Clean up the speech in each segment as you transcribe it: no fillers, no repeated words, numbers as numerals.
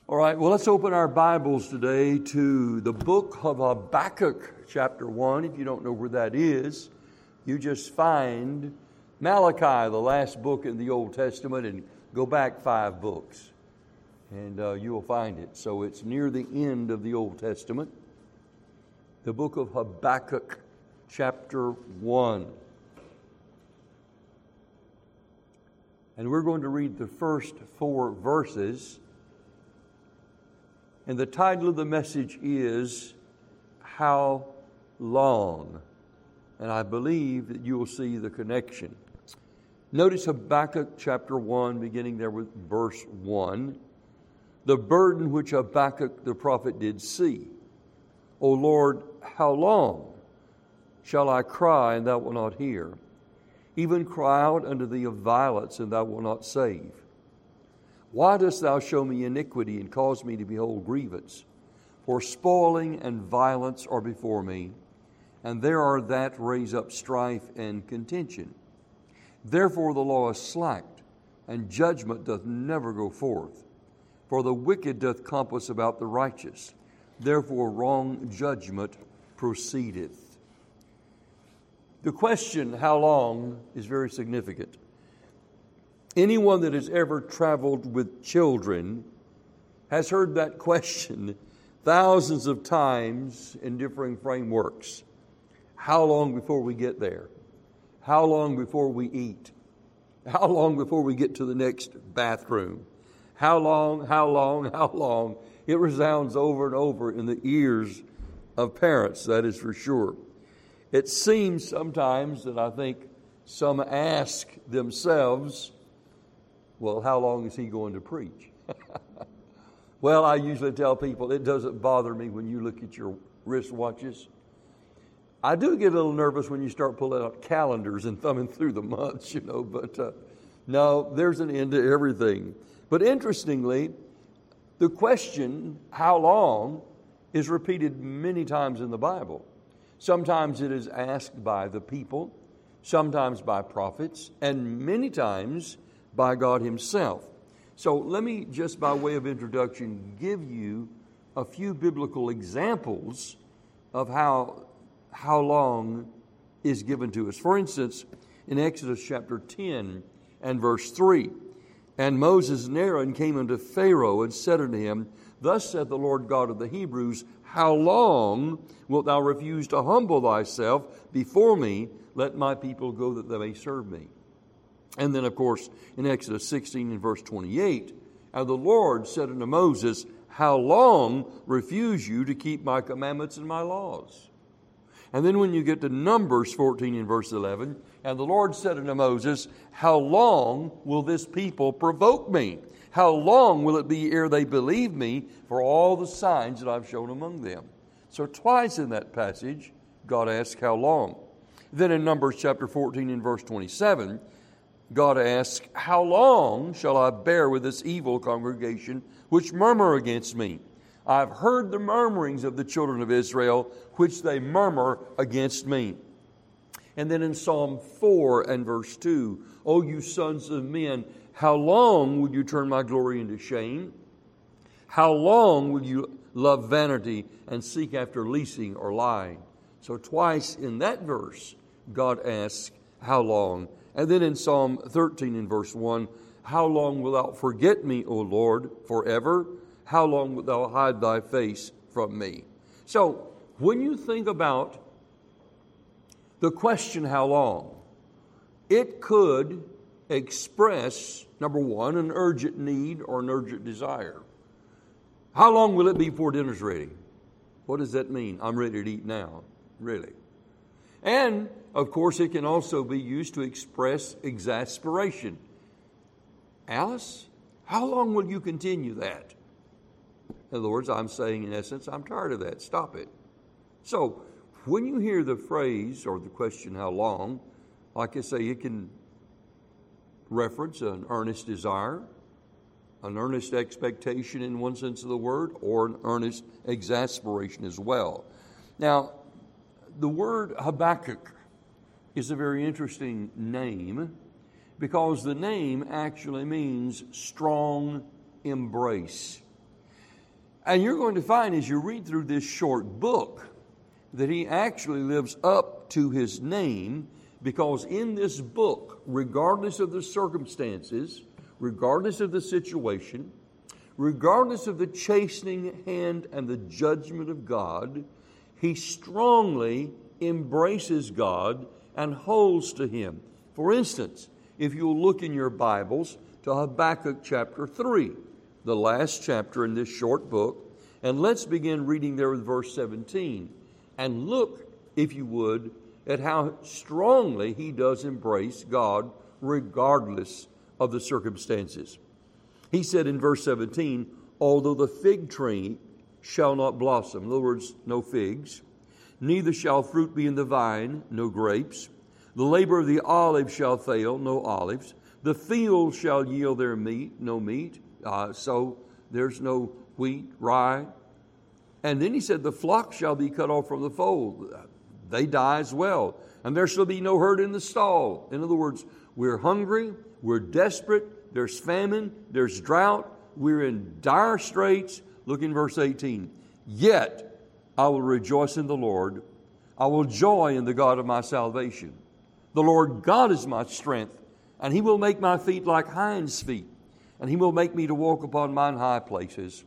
All right, well, let's open our Bibles today to the book of Habakkuk, chapter 1. If you don't know where that is, you just find Malachi, the last book in the Old Testament, and go back 5 books, and you will find it. So it's near the end of the Old Testament, the book of Habakkuk, chapter 1. And we're going to read the first 4 verses. And the title of the message is, How Long? And I believe that you will see the connection. Notice Habakkuk chapter 1, beginning there with verse 1. The burden which Habakkuk the prophet did see. O Lord, how long shall I cry, and thou wilt not hear? Even cry out unto thee of violence, and thou wilt not save. Why dost thou show me iniquity and cause me to behold grievance? For spoiling and violence are before me, and there are that raise up strife and contention. Therefore the law is slacked, and judgment doth never go forth. For the wicked doth compass about the righteous. Therefore wrong judgment proceedeth. The question, how long, is very significant. Anyone that has ever traveled with children has heard that question thousands of times in differing frameworks. How long before we get there? How long before we eat? How long before we get to the next bathroom? How long, how long, how long? It resounds over and over in the ears of parents, that is for sure. It seems sometimes that I think some ask themselves, well, how long is he going to preach? Well, I usually tell people it doesn't bother me when you look at your wristwatches. I do get a little nervous when you start pulling out calendars and thumbing through the months, but no, there's an end to everything. But interestingly, the question, how long, is repeated many times in the Bible. Sometimes it is asked by the people, sometimes by prophets, and many times by God Himself. So let me, just by way of introduction, give you a few biblical examples of how long is given to us. For instance, in Exodus chapter 10 and verse 3, And Moses and Aaron came unto Pharaoh and said unto him, Thus saith the Lord God of the Hebrews, How long wilt thou refuse to humble thyself before me? Let my people go that they may serve me. And then, of course, in Exodus 16 and verse 28, And the Lord said unto Moses, How long refuse you to keep my commandments and my laws? And then when you get to Numbers 14 and verse 11, And the Lord said unto Moses, How long will this people provoke me? How long will it be ere they believe me for all the signs that I've shown among them? So twice in that passage, God asks, How long? Then in Numbers chapter 14 and verse 27, God asks, How long shall I bear with this evil congregation which murmur against me? I've heard the murmurings of the children of Israel, which they murmur against me. And then in Psalm 4 and verse 2, O you sons of men, how long will you turn my glory into shame? How long will you love vanity and seek after leasing or lying? So twice in that verse, God asks, How long? And then in Psalm 13 and verse 1, How long wilt thou forget me, O Lord, forever? How long wilt thou hide thy face from me? So when you think about the question, how long, it could express, number one, an urgent need or an urgent desire. How long will it be before dinner's ready? What does that mean? I'm ready to eat now, really. And, of course, it can also be used to express exasperation. Alice, how long will you continue that? In other words, I'm saying, in essence, I'm tired of that. Stop it. So, when you hear the phrase or the question, how long, like I say, it can reference an earnest desire, an earnest expectation in one sense of the word, or an earnest exasperation as well. Now, the word Habakkuk is a very interesting name because the name actually means strong embrace. And you're going to find as you read through this short book that he actually lives up to his name, because in this book, regardless of the circumstances, regardless of the situation, regardless of the chastening hand and the judgment of God, he strongly embraces God and holds to Him. For instance, if you'll look in your Bibles to Habakkuk chapter 3, the last chapter in this short book, and let's begin reading there with verse 17. And look, if you would, at how strongly he does embrace God regardless of the circumstances. He said in verse 17, although the fig tree shall not blossom, in other words, no figs, neither shall fruit be in the vine, no grapes, the labor of the olive shall fail, no olives, the field shall yield their meat, no meat, so there's no wheat, rye. And then he said, the flock shall be cut off from the fold. They die as well. And there shall be no herd in the stall. In other words, we're hungry, we're desperate, there's famine, there's drought, we're in dire straits. Look in verse 18. Yet I will rejoice in the Lord. I will joy in the God of my salvation. The Lord God is my strength, and He will make my feet like hinds' feet, and He will make me to walk upon mine high places.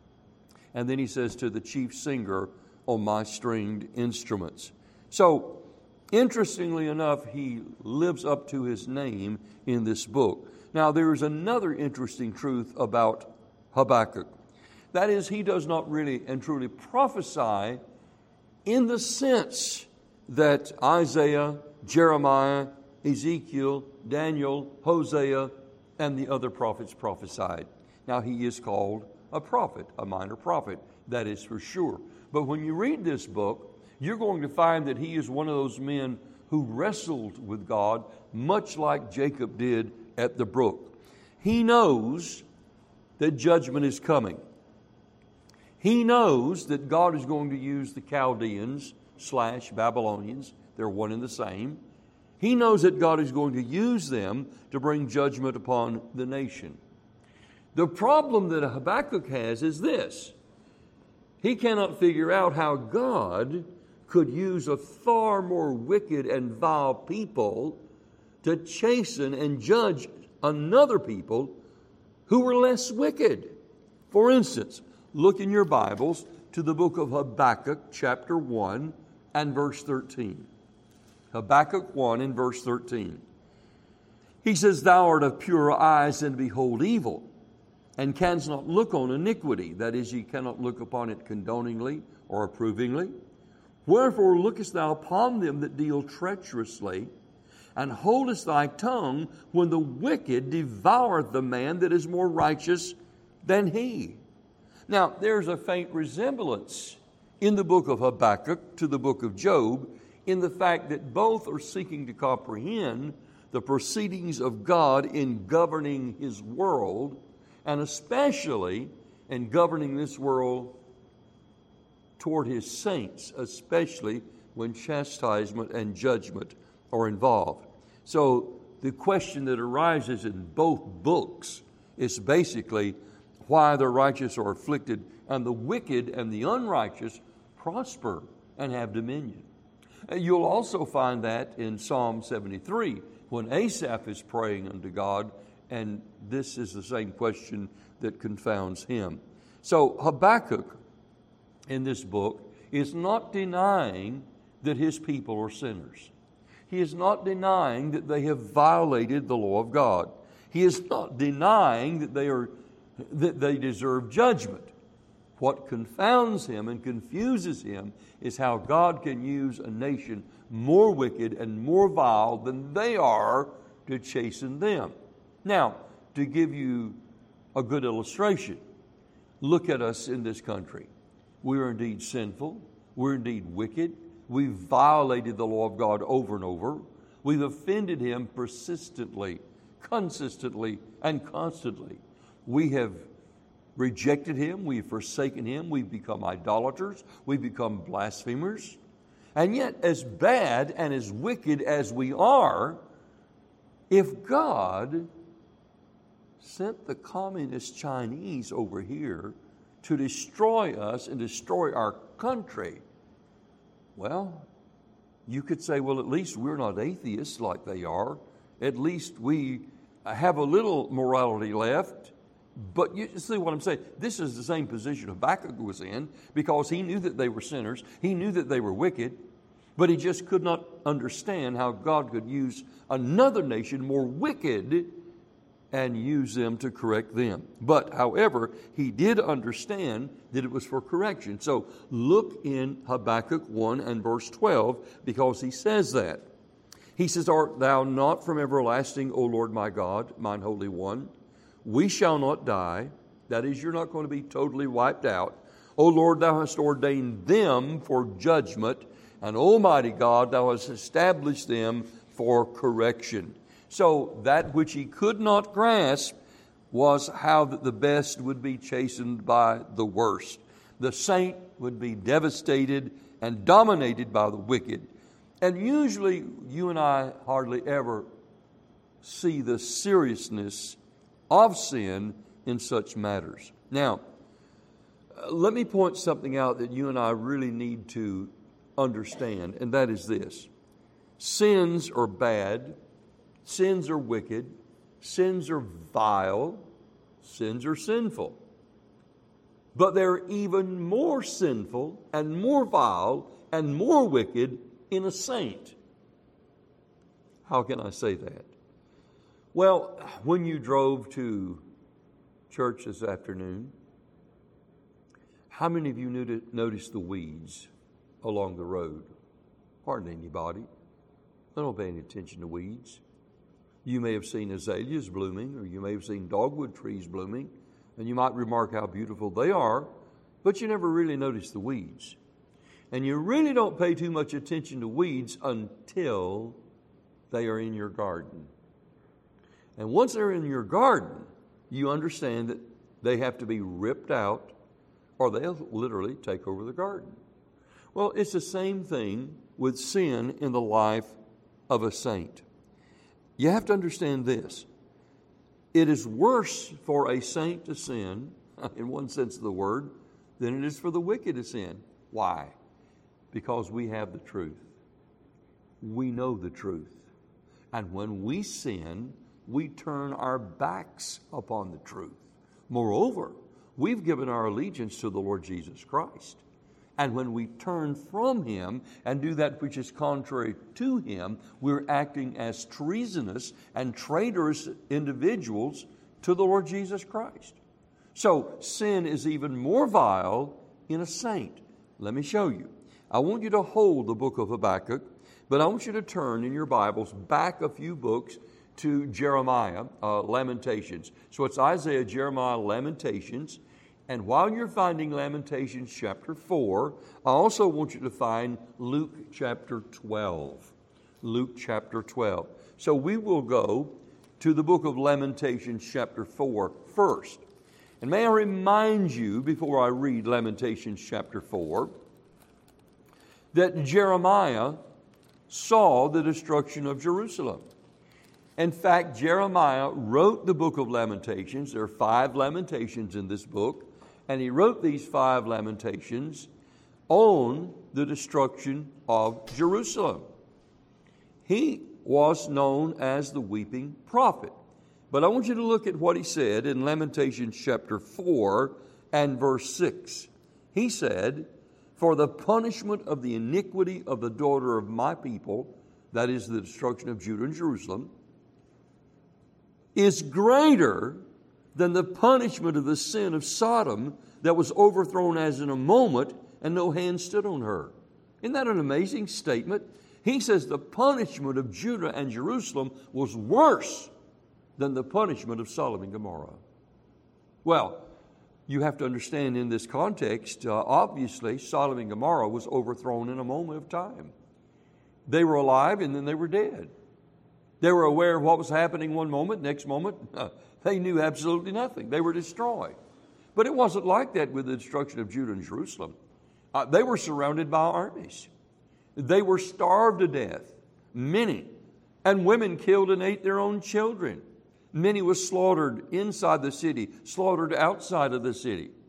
And then he says to the chief singer on my stringed instruments. So, interestingly enough, he lives up to his name in this book. Now, there is another interesting truth about Habakkuk. That is, he does not really and truly prophesy in the sense that Isaiah, Jeremiah, Ezekiel, Daniel, Hosea, and the other prophets prophesied. Now, he is called a prophet, a minor prophet, that is for sure. But when you read this book, you're going to find that he is one of those men who wrestled with God, much like Jacob did at the brook. He knows that judgment is coming. He knows that God is going to use the Chaldeans / Babylonians. They're one and the same. He knows that God is going to use them to bring judgment upon the nation. The problem that Habakkuk has is this. He cannot figure out how God could use a far more wicked and vile people to chasten and judge another people who were less wicked. For instance, look in your Bibles to the book of Habakkuk, chapter 1 and verse 13. Habakkuk 1 and verse 13. He says, thou art of purer eyes than to behold evil, and canst not look on iniquity. That is, ye cannot look upon it condoningly or approvingly. Wherefore lookest thou upon them that deal treacherously, and holdest thy tongue when the wicked devoureth the man that is more righteous than he. Now, there's a faint resemblance in the book of Habakkuk to the book of Job in the fact that both are seeking to comprehend the proceedings of God in governing His world, and especially in governing this world toward His saints, especially when chastisement and judgment are involved. So the question that arises in both books is basically why the righteous are afflicted and the wicked and the unrighteous prosper and have dominion. You'll also find that in Psalm 73 when Asaph is praying unto God, and this is the same question that confounds him. So Habakkuk in this book is not denying that his people are sinners. He is not denying that they have violated the law of God. He is not denying that they deserve judgment. What confounds him and confuses him is how God can use a nation more wicked and more vile than they are to chasten them. Now, to give you a good illustration, look at us in this country. We are indeed sinful. We're indeed wicked. We've violated the law of God over and over. We've offended Him persistently, consistently, and constantly. We have rejected Him. We've forsaken Him. We've become idolaters. We've become blasphemers. And yet, as bad and as wicked as we are, if God sent the communist Chinese over here to destroy us and destroy our country. Well, you could say, well, at least we're not atheists like they are. At least we have a little morality left. But you see what I'm saying? This is the same position Habakkuk was in, because he knew that they were sinners. He knew that they were wicked. But he just could not understand how God could use another nation more wicked and use them to correct them. But, however, he did understand that it was for correction. So look in Habakkuk 1 and verse 12, because he says that. He says, Art thou not from everlasting, O Lord my God, mine Holy One? We shall not die. That is, you're not going to be totally wiped out. O Lord, thou hast ordained them for judgment, and Almighty God, thou hast established them for correction. So that which he could not grasp was how that the best would be chastened by the worst. The saint would be devastated and dominated by the wicked. And usually you and I hardly ever see the seriousness of sin in such matters. Now, let me point something out that you and I really need to understand, and that is this. Sins are bad. Sins are wicked. Sins are vile. Sins are sinful. But they're even more sinful and more vile and more wicked in a saint. How can I say that? Well, when you drove to church this afternoon, how many of you noticed the weeds along the road? Hardly anybody. They don't pay any attention to weeds. You may have seen azaleas blooming, or you may have seen dogwood trees blooming, and you might remark how beautiful they are, but you never really notice the weeds. And you really don't pay too much attention to weeds until they are in your garden. And once they're in your garden, you understand that they have to be ripped out, or they'll literally take over the garden. Well, it's the same thing with sin in the life of a saint. You have to understand this. It is worse for a saint to sin, in one sense of the word, than it is for the wicked to sin. Why? Because we have the truth. We know the truth. And when we sin, we turn our backs upon the truth. Moreover, we've given our allegiance to the Lord Jesus Christ. And when we turn from Him and do that which is contrary to Him, we're acting as treasonous and traitorous individuals to the Lord Jesus Christ. So sin is even more vile in a saint. Let me show you. I want you to hold the book of Habakkuk, but I want you to turn in your Bibles back a few books to Jeremiah, Lamentations. So it's Isaiah, Jeremiah, Lamentations. And while you're finding Lamentations chapter 4, I also want you to find Luke chapter 12. Luke chapter 12. So we will go to the book of Lamentations chapter 4 first. And may I remind you, before I read Lamentations chapter 4, that Jeremiah saw the destruction of Jerusalem. In fact, Jeremiah wrote the book of Lamentations. There are 5 Lamentations in this book. And he wrote these 5 Lamentations on the destruction of Jerusalem. He was known as the weeping prophet. But I want you to look at what he said in Lamentations chapter 4 and verse 6. He said, For the punishment of the iniquity of the daughter of my people, that is the destruction of Judah and Jerusalem, is greater than the punishment of the sin of Sodom that was overthrown as in a moment, and no hand stood on her. Isn't that an amazing statement? He says the punishment of Judah and Jerusalem was worse than the punishment of Sodom and Gomorrah. Well, you have to understand in this context, obviously, Sodom and Gomorrah was overthrown in a moment of time. They were alive and then they were dead. They were aware of what was happening one moment, next moment, they knew absolutely nothing. They were destroyed. But it wasn't like that with the destruction of Judah and Jerusalem. They were surrounded by armies. They were starved to death, many. And women killed and ate their own children. Many were slaughtered inside the city, slaughtered outside of the city.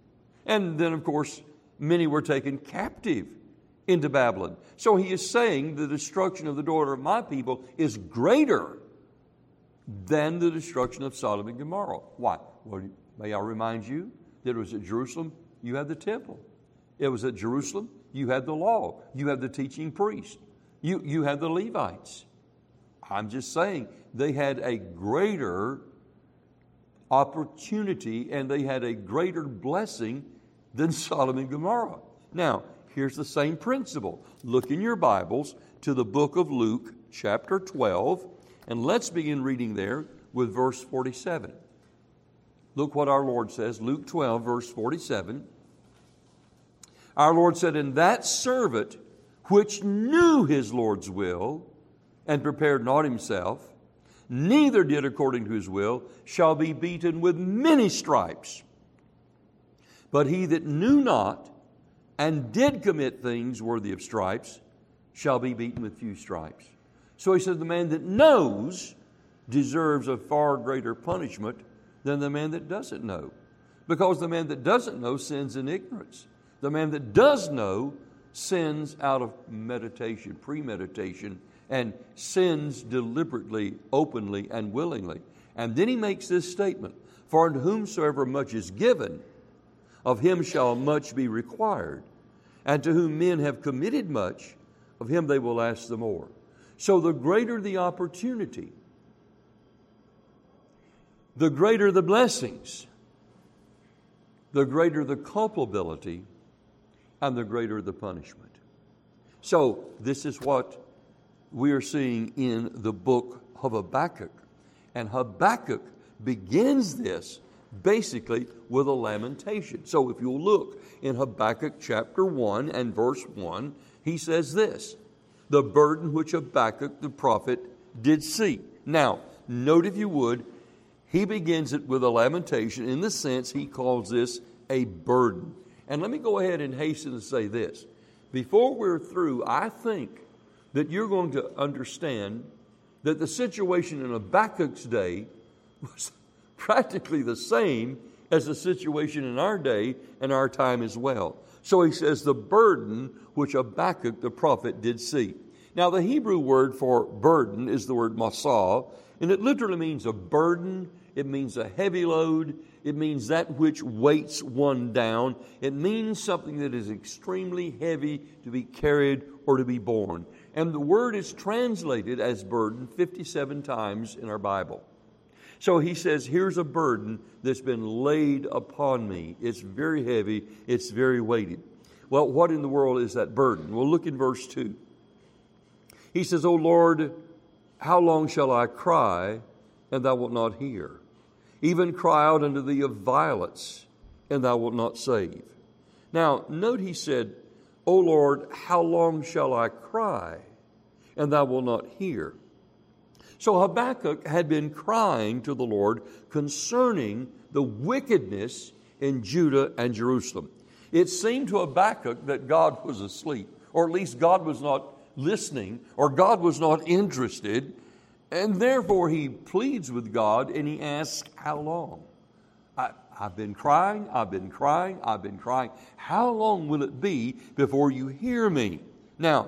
And then, of course, many were taken captive into Babylon. So he is saying the destruction of the daughter of my people is greater than the destruction of Sodom and Gomorrah. Why? Well, may I remind you that it was at Jerusalem you had the temple. It was at Jerusalem you had the law. You had the teaching priest. You had the Levites. I'm just saying they had a greater opportunity and they had a greater blessing than Sodom and Gomorrah. Now, here's the same principle. Look in your Bibles to the book of Luke, chapter 12, and let's begin reading there with verse 47. Look what our Lord says, Luke 12, verse 47. Our Lord said, "And that servant which knew his Lord's will and prepared not himself, neither did according to his will, shall be beaten with many stripes. But he that knew not and did commit things worthy of stripes shall be beaten with few stripes." So he said the man that knows deserves a far greater punishment than the man that doesn't know. Because the man that doesn't know sins in ignorance. The man that does know sins out of meditation, premeditation, and sins deliberately, openly, and willingly. And then he makes this statement, "For unto whomsoever much is given, of him shall much be required. And to whom men have committed much, of him they will ask the more." So the greater the opportunity, the greater the blessings, the greater the culpability, and the greater the punishment. So this is what we are seeing in the book of Habakkuk. And Habakkuk begins this basically with a lamentation. So if you'll look in Habakkuk chapter 1 and verse 1, he says this, "The burden which Habakkuk the prophet did see." Now, note if you would, he begins it with a lamentation. In the sense, he calls this a burden. And let me go ahead and hasten to say this. Before we're through, I think that you're going to understand that the situation in Habakkuk's day was practically the same as the situation in our day and our time as well. So he says, "The burden which Habakkuk the prophet did see." Now the Hebrew word for burden is the word masah, and it literally means a burden. It means a heavy load. It means that which weights one down. It means something that is extremely heavy to be carried or to be borne. And the word is translated as burden 57 times in our Bible. So he says, here's a burden that's been laid upon me. It's very heavy. It's very weighted. Well, what in the world is that burden? Well, look in verse 2. He says, "O Lord, how long shall I cry, and thou wilt not hear? Even cry out unto thee of violence, and thou wilt not save." Now, note he said, "O Lord, how long shall I cry, and thou wilt not hear?" So Habakkuk had been crying to the Lord concerning the wickedness in Judah and Jerusalem. It seemed to Habakkuk that God was asleep, or at least God was not listening, or God was not interested, and therefore he pleads with God and he asks, "How long? I've been crying, I've been crying, I've been crying. How long will it be before you hear me?" Now,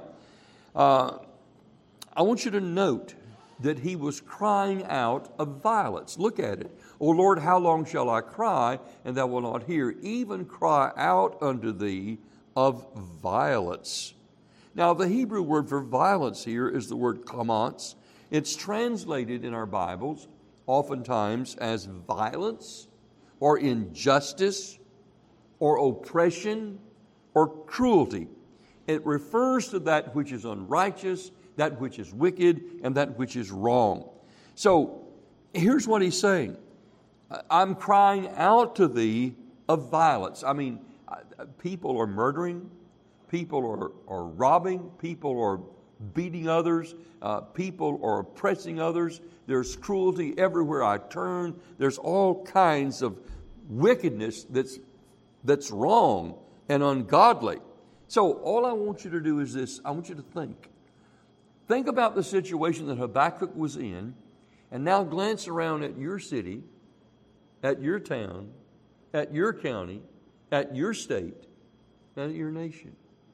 I want you to note that he was crying out of violence. Look at it. "O Lord, how long shall I cry, and thou wilt not hear? Even cry out unto thee of violence." Now, the Hebrew word for violence here is the word kamats. It's translated in our Bibles oftentimes as violence or injustice or oppression or cruelty. It refers to that which is unrighteous, that which is wicked, and that which is wrong. So here's what he's saying. I'm crying out to thee of violence. I mean, people are murdering, people are robbing, people are beating others, people are oppressing others. There's cruelty everywhere I turn. There's all kinds of wickedness that's wrong and ungodly. So all I want you to do is this. I want you to think. Think about the situation that Habakkuk was in, and now glance around at your city, at your town, at your county, at your state and at your nation?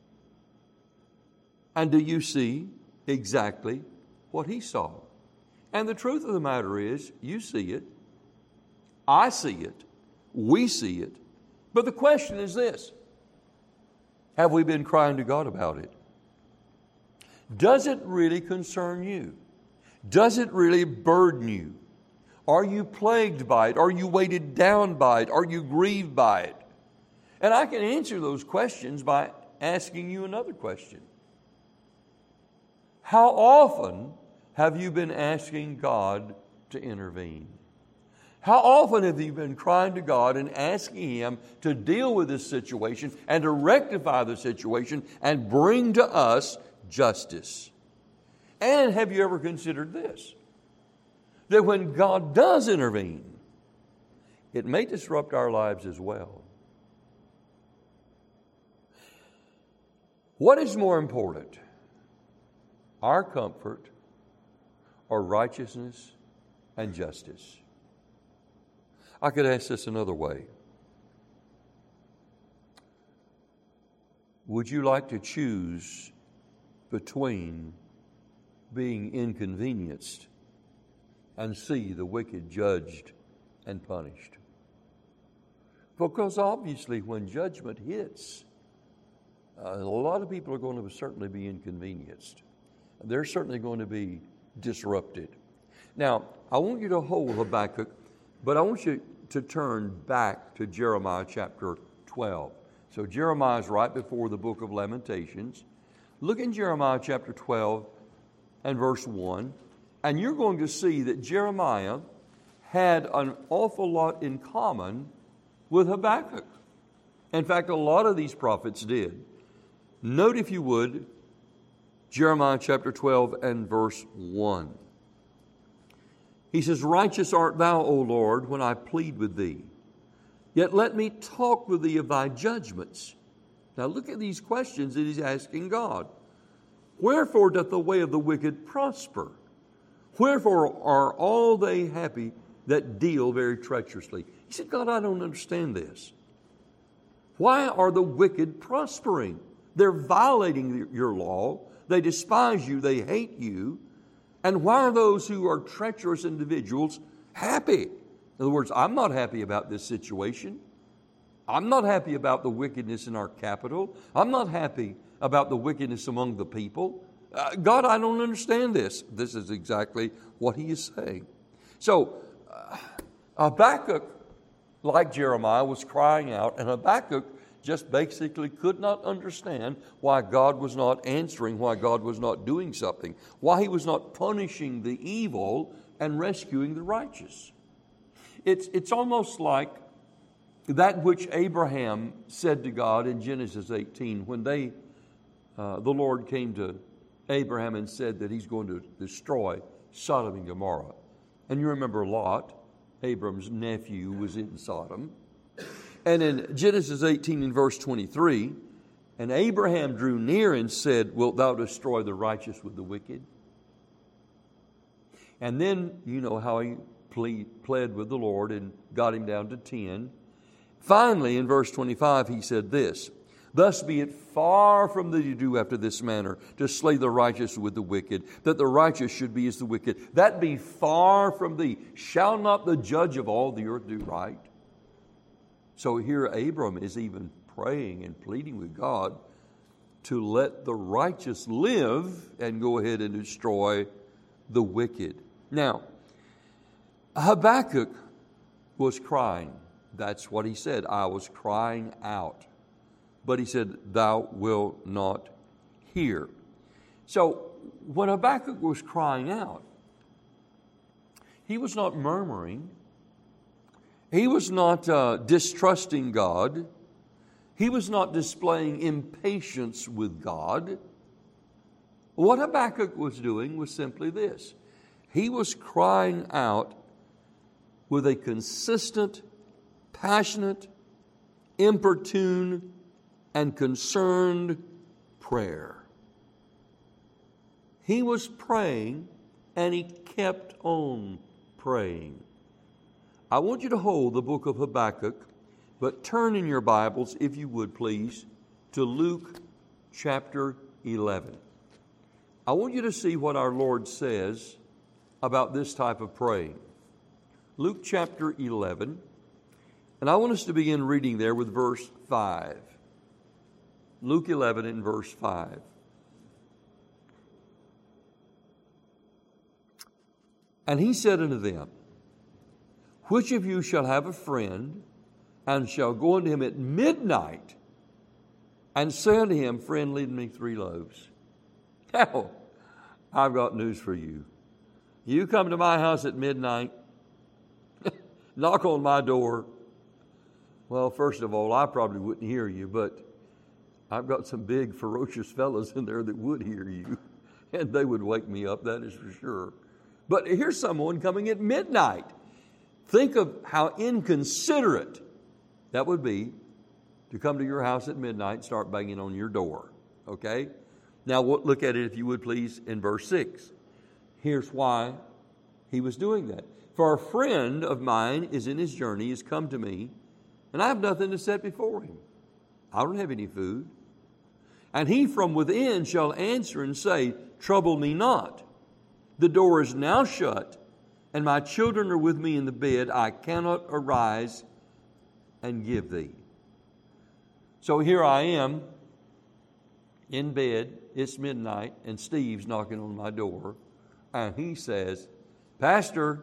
And do you see exactly what he saw? And the truth of the matter is, you see it, I see it, we see it. But the question is this: have we been crying to God about it? Does it really concern you? Does it really burden you? Are you plagued by it? Are you weighted down by it? Are you grieved by it? And I can answer those questions by asking you another question. How often have you been asking God to intervene? How often have you been crying to God and asking Him to deal with this situation and to rectify the situation and bring to us justice? And have you ever considered this? That when God does intervene, it may disrupt our lives as well. What is more important? Our comfort or righteousness and justice? I could ask this another way. Would you like to choose between being inconvenienced and see the wicked judged and punished? Because obviously when judgment hits, a lot of people are going to certainly be inconvenienced. They're certainly going to be disrupted. Now, I want you to hold Habakkuk, but I want you to turn back to Jeremiah chapter 12. So Jeremiah is right before the book of Lamentations. Look in Jeremiah chapter 12 and verse 1, and you're going to see that Jeremiah had an awful lot in common with Habakkuk. In fact, a lot of these prophets did. Note, if you would, Jeremiah chapter 12 and verse 1. He says, "Righteous art thou, O Lord, when I plead with thee. Yet let me talk with thee of thy judgments." Now look at these questions that he's asking God. "Wherefore doth the way of the wicked prosper? Wherefore are all they happy that deal very treacherously?" He said, "God, I don't understand this. Why are the wicked prospering? They're violating your law. They despise you. They hate you. And why are those who are treacherous individuals happy?" In other words, I'm not happy about this situation. I'm not happy about the wickedness in our capital. I'm not happy about the wickedness among the people. God, I don't understand this. This is exactly what he is saying. So Habakkuk, like Jeremiah, was crying out, and Habakkuk just basically could not understand why God was not answering, why God was not doing something, why he was not punishing the evil and rescuing the righteous. It's almost like that which Abraham said to God in Genesis 18 when the Lord came to Abraham and said that he's going to destroy Sodom and Gomorrah. And you remember Lot, Abram's nephew, was in Sodom. And in Genesis 18 and verse 23, "And Abraham drew near and said, Wilt thou destroy the righteous with the wicked?" And then you know how he pled with the Lord and got him down to 10. Finally, in verse 25, he said this, "Thus be it far from thee to do after this manner, to slay the righteous with the wicked, that the righteous should be as the wicked. That be far from thee. Shall not the judge of all the earth do right?" So here Abram is even praying and pleading with God to let the righteous live and go ahead and destroy the wicked. Now, Habakkuk was crying. That's what he said. "I was crying out." But he said, "Thou wilt not hear." So when Habakkuk was crying out, he was not murmuring. He was not distrusting God. He was not displaying impatience with God. What Habakkuk was doing was simply this. He was crying out with a consistent, passionate, importune, and concerned prayer. He was praying, and he kept on praying. I want you to hold the book of Habakkuk, But turn in your Bibles, if you would please, to Luke chapter 11. I want you to see what our Lord says about this type of praying. Luke chapter 11, and I want us to begin reading there with verse 5. Luke 11 and verse 5. And he said unto them, Which of you shall have a friend, and shall go unto him at midnight, and say unto him, Friend, lend me 3 loaves? Now, I've got news for you. You come to my house at midnight, knock on my door. Well, first of all, I probably wouldn't hear you, but I've got some big, ferocious fellows in there that would hear you, and they would wake me up, that is for sure. But here's someone coming at midnight. Think of how inconsiderate that would be to come to your house at midnight and start banging on your door, okay? Now, look at it, if you would please, in verse 6. Here's why he was doing that. For a friend of mine is in his journey, has come to me, and I have nothing to set before him. I don't have any food. And he from within shall answer and say, Trouble me not. The door is now shut, and my children are with me in the bed. I cannot arise and give thee. So here I am in bed. It's midnight, and Steve's knocking on my door, and he says, Pastor,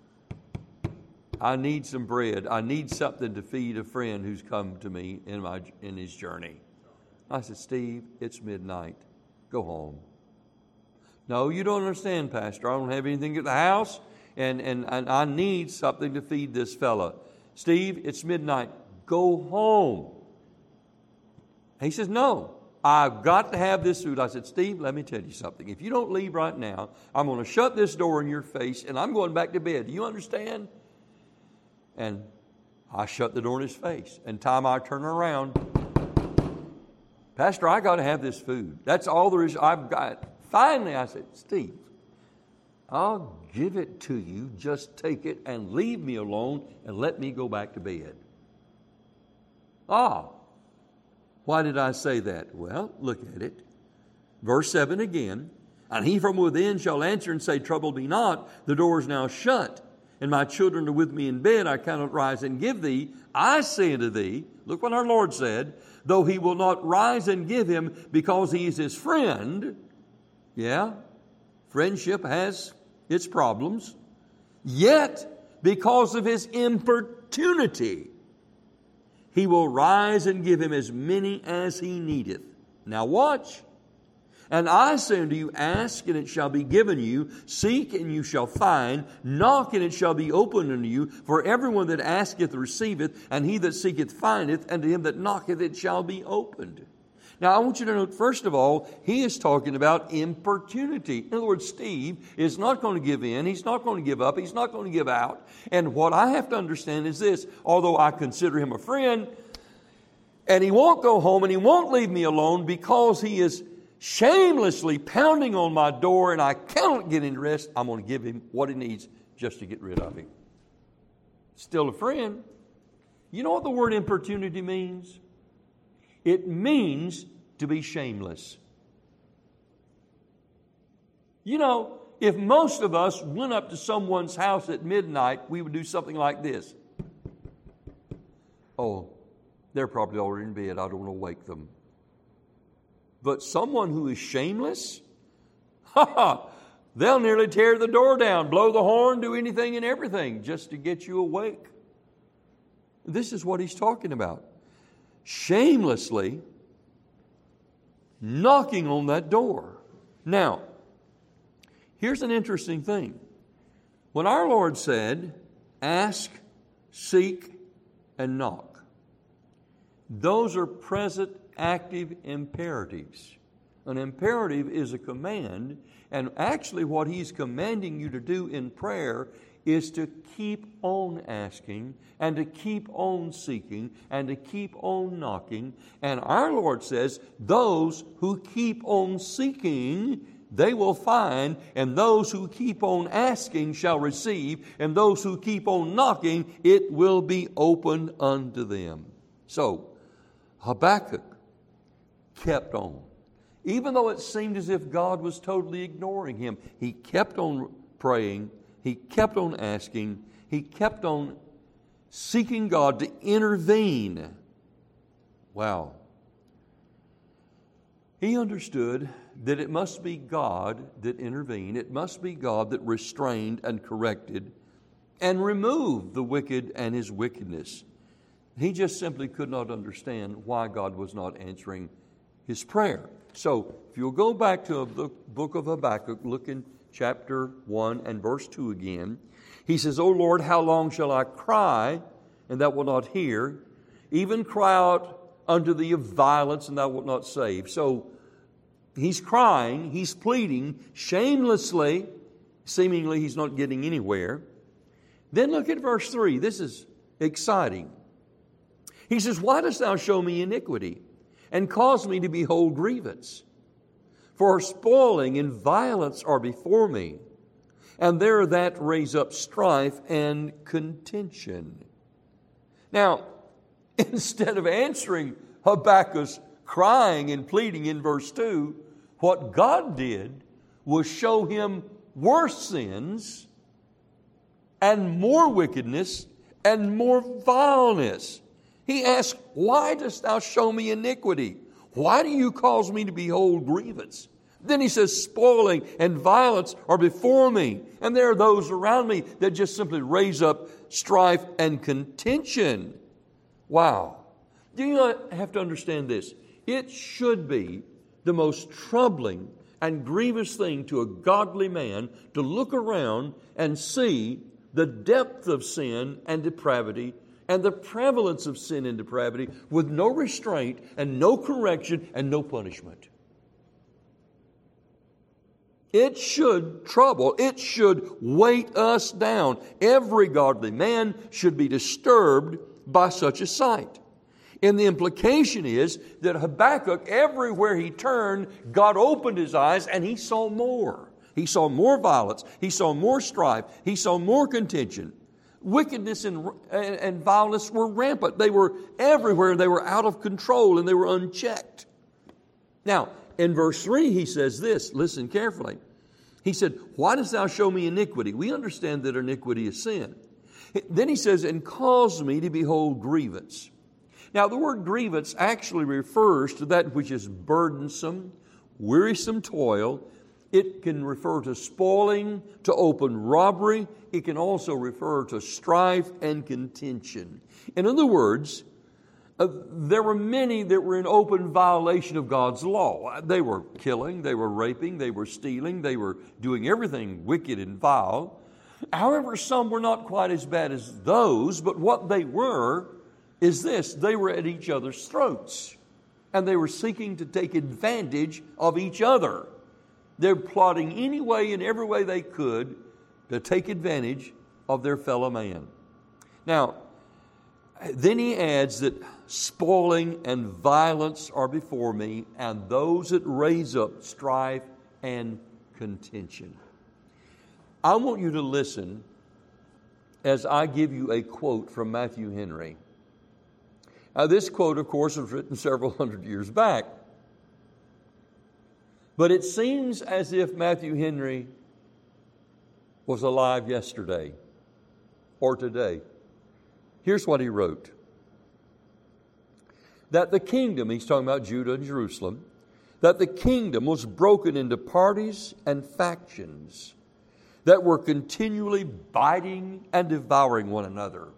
I need some bread. I need something to feed a friend who's come to me in his journey. I said, Steve, it's midnight. Go home. No, you don't understand, Pastor. I don't have anything at the house, and I need something to feed this fella. Steve, it's midnight. Go home. He says, no, I've got to have this food. I said, Steve, let me tell you something. If you don't leave right now, I'm going to shut this door in your face, and I'm going back to bed. Do you understand? And I shut the door in his face. And time I turn around, Pastor, I got to have this food. That's all there is. I've got. Finally, I said, Steve, I'll give it to you. Just take it and leave me alone and let me go back to bed. Why did I say that? Well, look at it. Verse 7 again. And he from within shall answer and say, Trouble me not. The door is now shut, and my children are with me in bed. I cannot rise and give thee. I say unto thee, look what our Lord said, though he will not rise and give him because he is his friend. Yeah, friendship has its problems. Yet, because of his importunity, he will rise and give him as many as he needeth. Now watch. And I say unto you, ask, and it shall be given you. Seek, and you shall find. Knock, and it shall be opened unto you. For everyone that asketh receiveth, and he that seeketh findeth, and to him that knocketh it shall be opened. Now, I want you to note, first of all, he is talking about importunity. In other words, Steve is not going to give in. He's not going to give up. He's not going to give out. And what I have to understand is this. Although I consider him a friend, and he won't go home, and he won't leave me alone because he is shamelessly pounding on my door, and I cannot get any rest, I'm going to give him what he needs just to get rid of him. Still a friend. You know what the word importunity means? It means to be shameless. You know, if most of us went up to someone's house at midnight, we would do something like this. Oh, they're probably already in bed. I don't want to wake them. But someone who is shameless, they'll nearly tear the door down, blow the horn, do anything and everything just to get you awake. This is what he's talking about. Shamelessly knocking on that door. Now, here's an interesting thing. When our Lord said, ask, seek, and knock, those are present active imperatives. An imperative is a command, and actually what he's commanding you to do in prayer is to keep on asking and to keep on seeking and to keep on knocking. And our Lord says, those who keep on seeking, they will find, and those who keep on asking shall receive, and those who keep on knocking, it will be opened unto them. So, Habakkuk kept on. Even though it seemed as if God was totally ignoring him, he kept on praying, he kept on asking, he kept on seeking God to intervene. Wow. He understood that it must be God that intervened. It must be God that restrained and corrected and removed the wicked and his wickedness. He just simply could not understand why God was not answering his prayer. So, if you'll go back to the book of Habakkuk, look in chapter 1 and verse 2 again. He says, O Lord, how long shall I cry, and thou wilt not hear? Even cry out unto thee of violence, and thou wilt not save. So, he's crying, he's pleading shamelessly. Seemingly, he's not getting anywhere. Then look at verse 3. This is exciting. He says, Why dost thou show me iniquity, and cause me to behold grievance? For spoiling and violence are before me, and there that raise up strife and contention. Now, instead of answering Habakkuk's crying and pleading in verse 2, what God did was show him worse sins and more wickedness and more vileness. He asked, Why dost thou show me iniquity? Why do you cause me to behold grievance? Then he says, spoiling and violence are before me, and there are those around me that just simply raise up strife and contention. Wow. Do you not have to understand this? It should be the most troubling and grievous thing to a godly man to look around and see the depth of sin and depravity and the prevalence of sin and depravity with no restraint and no correction and no punishment. It should trouble, it should weight us down. Every godly man should be disturbed by such a sight. And the implication is that Habakkuk, everywhere he turned, God opened his eyes and he saw more. He saw more violence. He saw more strife. He saw more contention. Wickedness and violence were rampant. They were everywhere. They were out of control and they were unchecked. Now, in verse 3, he says this. Listen carefully. He said, Why dost thou show me iniquity? We understand that iniquity is sin. Then he says, And cause me to behold grievance. Now, the word grievance actually refers to that which is burdensome, wearisome toil. It can refer to spoiling, to open robbery. It can also refer to strife and contention. In other words, there were many that were in open violation of God's law. They were killing, they were raping, they were stealing, they were doing everything wicked and vile. However, some were not quite as bad as those, but what they were is this: they were at each other's throats, and they were seeking to take advantage of each other. They're plotting any way and every way they could to take advantage of their fellow man. Now, then he adds that spoiling and violence are before me, and those that raise up strife and contention. I want you to listen as I give you a quote from Matthew Henry. Now, this quote, of course, was written several hundred years back. But it seems as if Matthew Henry was alive yesterday or today. Here's what he wrote. That the kingdom, he's talking about Judah and Jerusalem, that the kingdom was broken into parties and factions that were continually biting and devouring one another.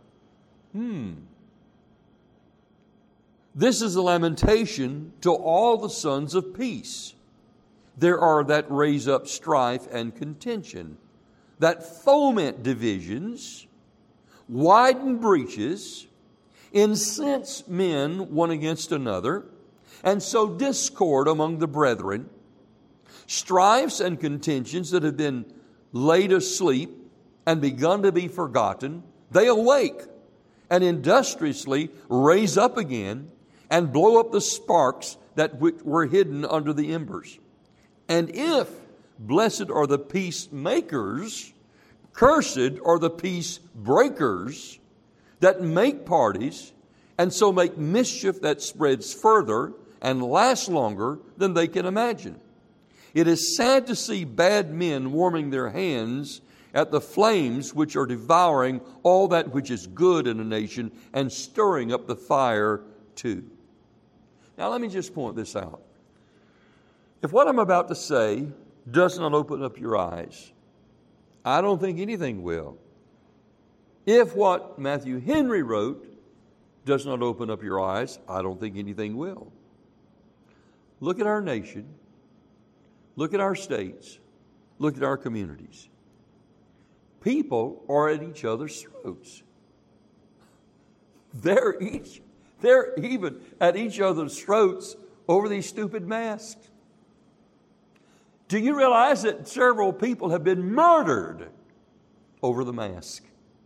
This is a lamentation to all the sons of peace. There are that raise up strife and contention, that foment divisions, widen breaches, incense men one against another, and sow discord among the brethren, strifes and contentions that have been laid asleep and begun to be forgotten, they awake and industriously raise up again and blow up the sparks that were hidden under the embers. And if blessed are the peacemakers, cursed are the peace breakers that make parties and so make mischief that spreads further and lasts longer than they can imagine. It is sad to see bad men warming their hands at the flames which are devouring all that which is good in a nation and stirring up the fire too. Now let me just point this out. If what I'm about to say does not open up your eyes, I don't think anything will. If what Matthew Henry wrote does not open up your eyes, I don't think anything will. Look at our nation. Look at our states. Look at our communities. People are at each other's throats. They're even at each other's throats over these stupid masks. Do you realize that several people have been murdered over the mask?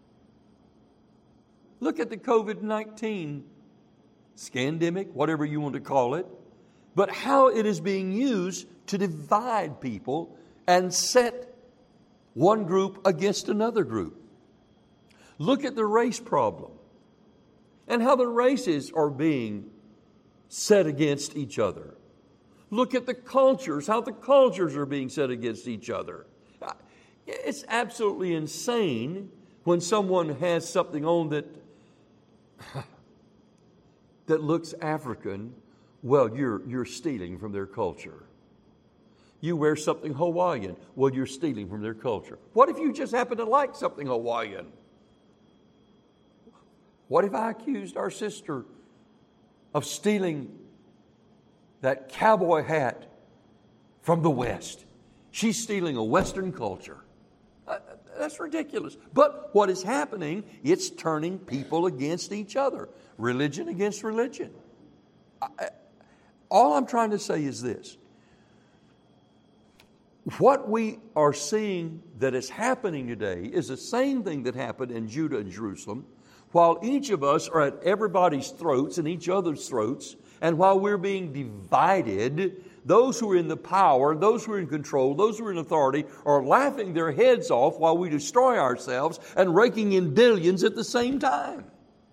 Look at the COVID-19 scandemic, whatever you want to call it, but how it is being used to divide people and set one group against another group. Look at the race problem and how the races are being set against each other. Look at the cultures, how the cultures are being set against each other. It's absolutely insane when someone has something on that looks African. Well, you're stealing from their culture. You wear something Hawaiian. Well, you're stealing from their culture. What if you just happen to like something Hawaiian? What if I accused our sister of stealing that cowboy hat from the West? She's stealing a Western culture. That's ridiculous. But what is happening, it's turning people against each other. Religion against religion. All I'm trying to say is this. What we are seeing that is happening today is the same thing that happened in Judah and Jerusalem, while each of us are at everybody's throats and each other's throats, and while we're being divided, those who are in the power, those who are in control, those who are in authority are laughing their heads off while we destroy ourselves and raking in billions at the same time.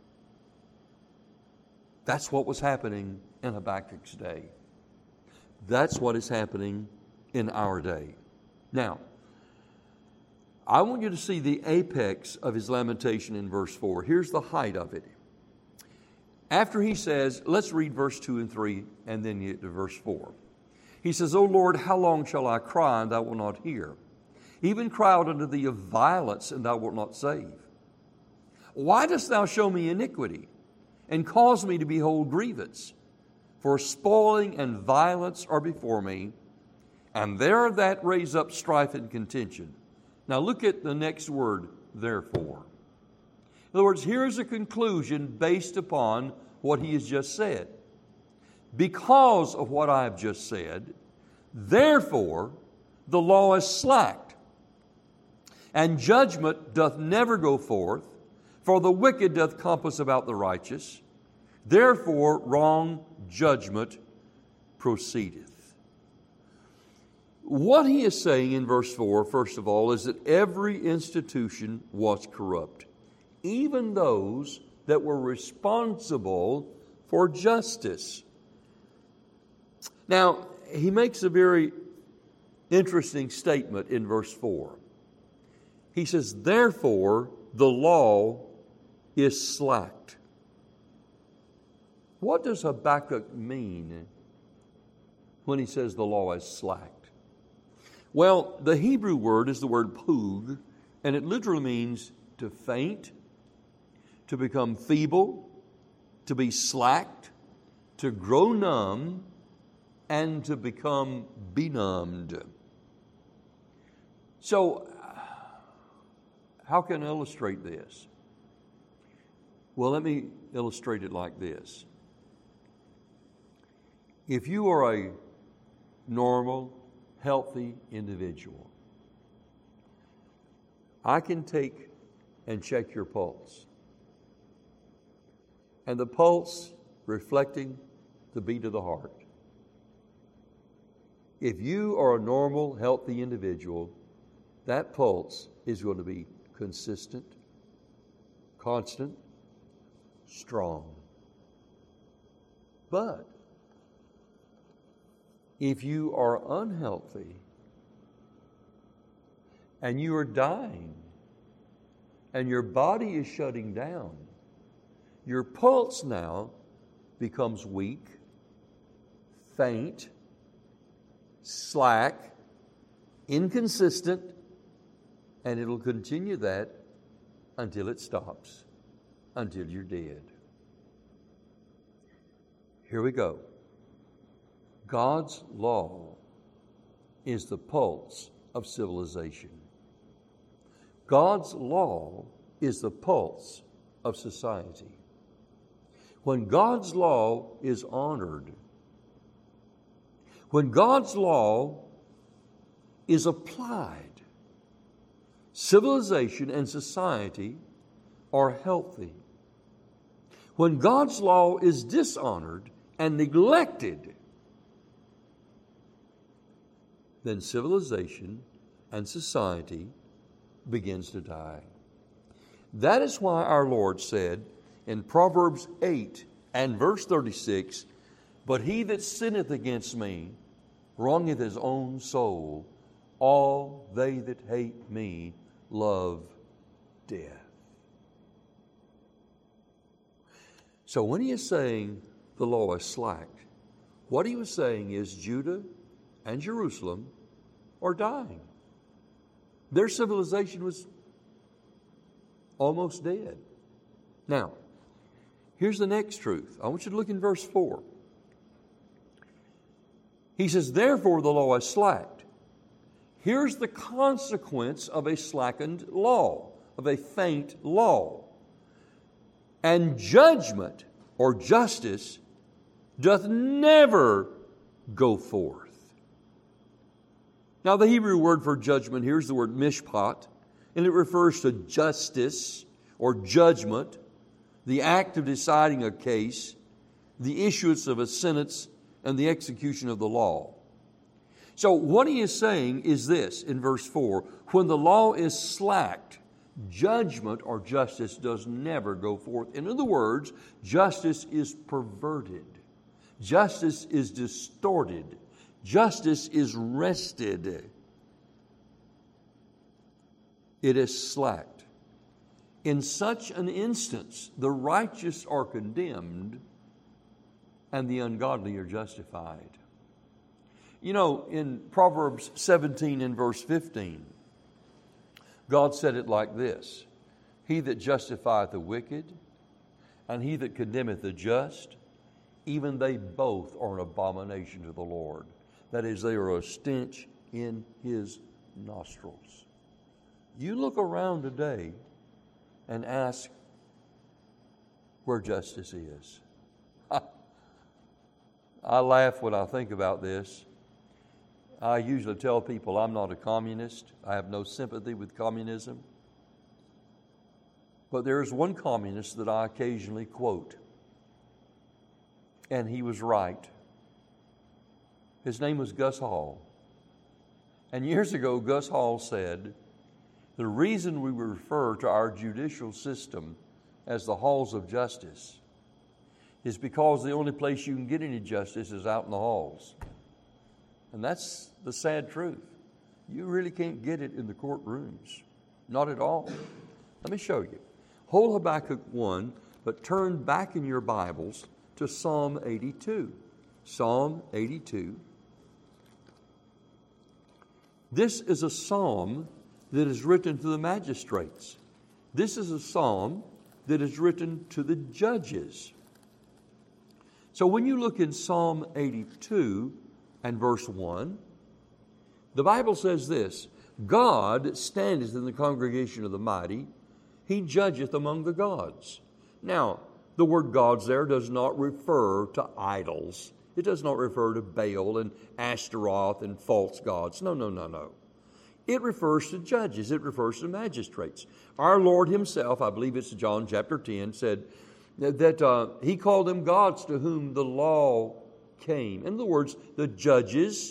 That's what was happening in Habakkuk's day. That's what is happening in our day. Now, I want you to see the apex of his lamentation in verse 4. Here's the height of it. After he says, let's read verse 2 and 3 and then get to verse 4. He says, O Lord, how long shall I cry and thou wilt not hear? Even cry out unto thee of violence and thou wilt not save. Why dost thou show me iniquity and cause me to behold grievance? For spoiling and violence are before me, and there that raise up strife and contention. Now look at the next word, therefore. In other words, here is a conclusion based upon what he has just said. Because of what I have just said, therefore the law is slacked, and judgment doth never go forth, for the wicked doth compass about the righteous. Therefore wrong judgment proceedeth. What he is saying in verse 4, first of all, is that every institution was corrupt, even those that were responsible for justice. Now, he makes a very interesting statement in verse 4. He says, therefore, the law is slacked. What does Habakkuk mean when he says the law is slacked? Well, the Hebrew word is the word pug, and it literally means to faint, to become feeble, to be slacked, to grow numb, and to become benumbed. So, how can I illustrate this? Well, let me illustrate it like this. If you are a normal, healthy individual, I can take and check your pulse. And the pulse reflecting the beat of the heart. If you are a normal, healthy individual, that pulse is going to be consistent, constant, strong. But if you are unhealthy and you are dying and your body is shutting down, your pulse now becomes weak, faint, slack, inconsistent, and it'll continue that until it stops, until you're dead. Here we go. God's law is the pulse of civilization. God's law is the pulse of society. When God's law is honored, when God's law is applied, civilization and society are healthy. When God's law is dishonored and neglected, then civilization and society begins to die. That is why our Lord said in Proverbs 8 and verse 36, "But he that sinneth against me wrongeth his own soul. All they that hate me love death." So when he is saying the law is slack, what he was saying is Judah and Jerusalem are dying. Their civilization was almost dead. Now, here's the next truth. I want you to look in verse 4. He says, "Therefore the law is slacked." Here's the consequence of a slackened law, of a faint law. "And judgment," or justice, "doth never go forth." Now, the Hebrew word for judgment here is the word mishpat, and it refers to justice or judgment, the act of deciding a case, the issuance of a sentence, and the execution of the law. So what he is saying is this in verse 4, when the law is slacked, judgment or justice does never go forth. In other words, justice is perverted. Justice is distorted. Justice is wrested. It is slacked. In such an instance, the righteous are condemned and the ungodly are justified. You know, in Proverbs 17 and verse 15, God said it like this: "He that justifieth the wicked and he that condemneth the just, even they both are an abomination to the Lord." That is, they are a stench in his nostrils. You look around today and ask where justice is. I laugh when I think about this. I usually tell people I'm not a communist. I have no sympathy with communism. But there is one communist that I occasionally quote, and he was right. His name was Gus Hall. And years ago, Gus Hall said, the reason we refer to our judicial system as the halls of justice is because the only place you can get any justice is out in the halls. And that's the sad truth. You really can't get it in the courtrooms. Not at all. Let me show you. Hold Habakkuk 1, but turn back in your Bibles to Psalm 82. Psalm 82. This is a psalm that is written to the magistrates. This is a psalm that is written to the judges. So when you look in Psalm 82 and verse 1, the Bible says this: God standeth in the congregation of the mighty, he judgeth among the gods. Now, the word gods there does not refer to idols. It does not refer to Baal and Ashtaroth and false gods. No. It refers to judges. It refers to magistrates. Our Lord himself, I believe it's John chapter 10, said that he called them gods to whom the law came. In other words, the judges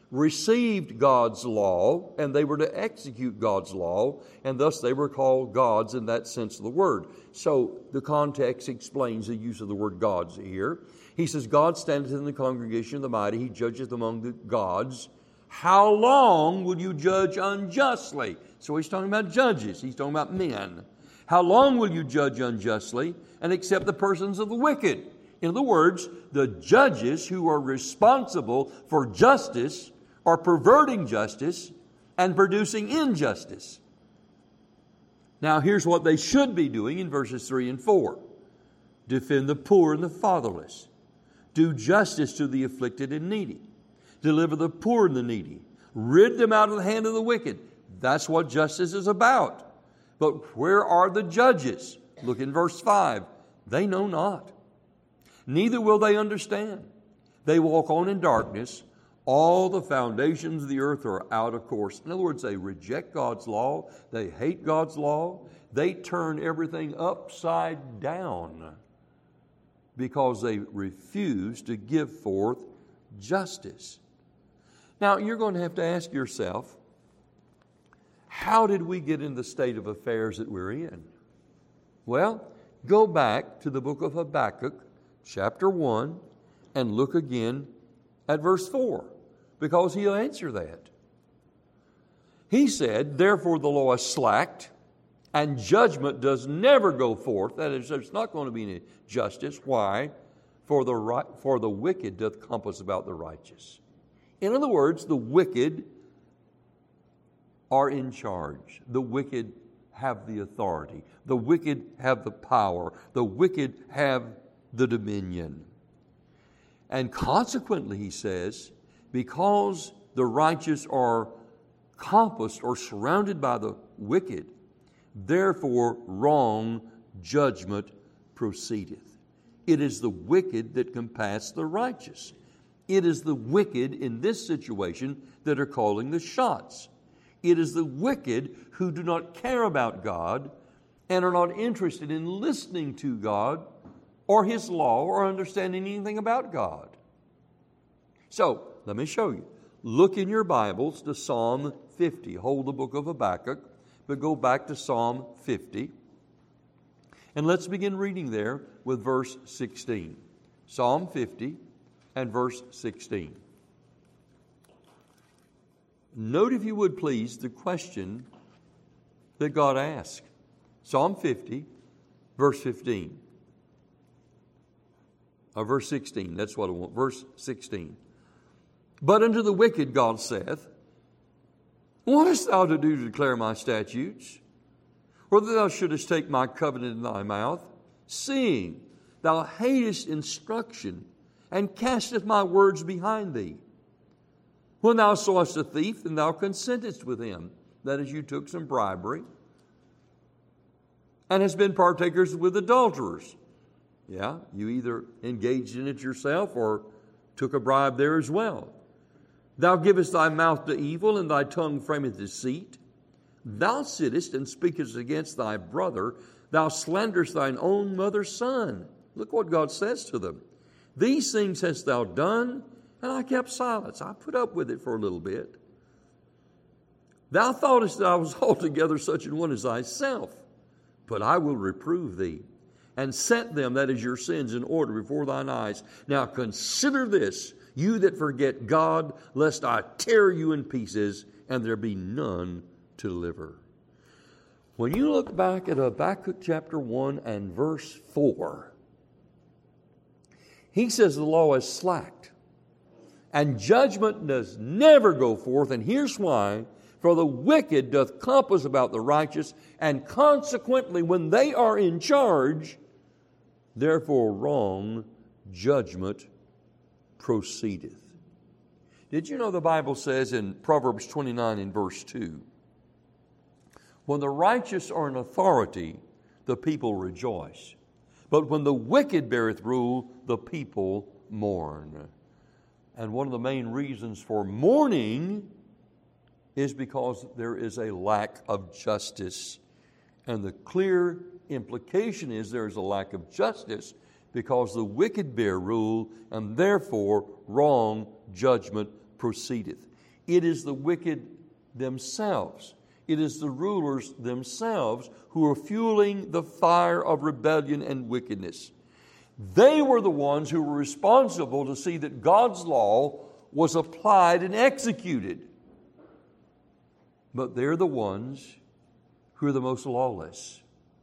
received God's law, and they were to execute God's law, and thus they were called gods in that sense of the word. So the context explains the use of the word gods here. He says, God standeth in the congregation of the mighty, he judgeth among the gods. How long will you judge unjustly? So he's talking about judges, he's talking about men. How long will you judge unjustly and accept the persons of the wicked? In other words, the judges who are responsible for justice are perverting justice and producing injustice. Now, here's what they should be doing in verses 3 and 4. Defend the poor and the fatherless. Do justice to the afflicted and needy. Deliver the poor and the needy. Rid them out of the hand of the wicked. That's what justice is about. But where are the judges? Look in verse 5. They know not. Neither will they understand. They walk on in darkness. All the foundations of the earth are out of course. In other words, they reject God's law. They hate God's law. They turn everything upside down because they refuse to give forth justice. Now, you're going to have to ask yourself, how did we get in the state of affairs that we're in? Well, go back to the book of Habakkuk, chapter 1, and look again at verse 4, because he'll answer that. He said, therefore the law is slacked, and judgment does never go forth. That is, there's not going to be any justice. Why? For the wicked doth compass about the righteous. In other words, the wicked are in charge. The wicked have the authority. The wicked have the power. The wicked have the dominion. And consequently, he says, because the righteous are compassed or surrounded by the wicked, therefore wrong judgment proceedeth. It is the wicked that compass the righteous. It is the wicked in this situation that are calling the shots. It is the wicked who do not care about God and are not interested in listening to God or His law or understanding anything about God. So, let me show you. Look in your Bibles to Psalm 50. Hold the book of Habakkuk, but go back to Psalm 50. And let's begin reading there with verse 16. Psalm 50 and verse 16. Note, if you would please, the question that God asked. Psalm 50, verse 15. Or verse 16, that's what I want. Verse 16. But unto the wicked God saith, what hast thou to do to declare my statutes? Or that thou shouldest take my covenant in thy mouth, seeing thou hatest instruction, and casteth my words behind thee. When thou sawest a thief, then thou consentest with him. That is, you took some bribery, and hast been partakers with adulterers. Yeah, you either engaged in it yourself or took a bribe there as well. Thou givest thy mouth to evil, and thy tongue frameth deceit. Thou sittest and speakest against thy brother. Thou slanderest thine own mother's son. Look what God says to them. These things hast thou done, and I kept silence. I put up with it for a little bit. Thou thoughtest that I was altogether such an one as thyself, but I will reprove thee, and set them, that is your sins, in order before thine eyes. Now consider this, you that forget God, lest I tear you in pieces, and there be none to deliver. When you look back at Habakkuk chapter 1 and verse 4, he says the law is slacked, and judgment does never go forth, and here's why. For the wicked doth compass about the righteous, and consequently, when they are in charge, therefore wrong judgment proceedeth. Did you know the Bible says in Proverbs 29 in verse 2, when the righteous are in authority, the people rejoice. But when the wicked beareth rule, the people mourn. And one of the main reasons for mourning is because there is a lack of justice. And the clear implication is there is a lack of justice because the wicked bear rule, and therefore wrong judgment proceedeth. It is the wicked themselves. It is the rulers themselves who are fueling the fire of rebellion and wickedness. They were the ones who were responsible to see that God's law was applied and executed. But they're the ones who are the most lawless.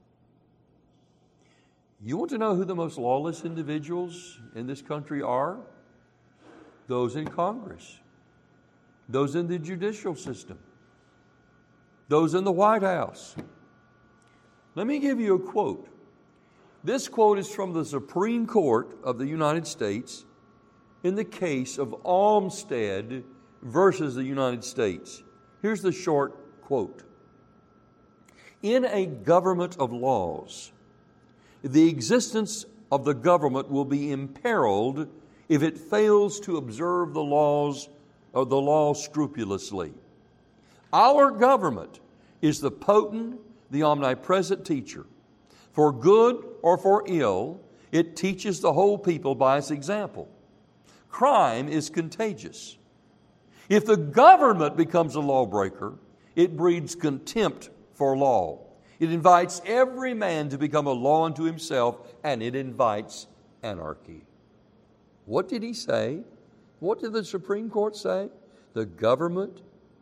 You want to know who the most lawless individuals in this country are? Those in Congress, those in the judicial system, those in the White House. Let me give you a quote. This quote is from the Supreme Court of the United States in the case of Olmstead versus the United States. Here's the short quote. In a government of laws, the existence of the government will be imperiled if it fails to observe the laws of the law scrupulously. Our government is the potent, the omnipresent teacher. For good or for ill, it teaches the whole people by its example. Crime is contagious. If the government becomes a lawbreaker, it breeds contempt for law. It invites every man to become a law unto himself, and it invites anarchy. What did he say? What did the Supreme Court say? The government,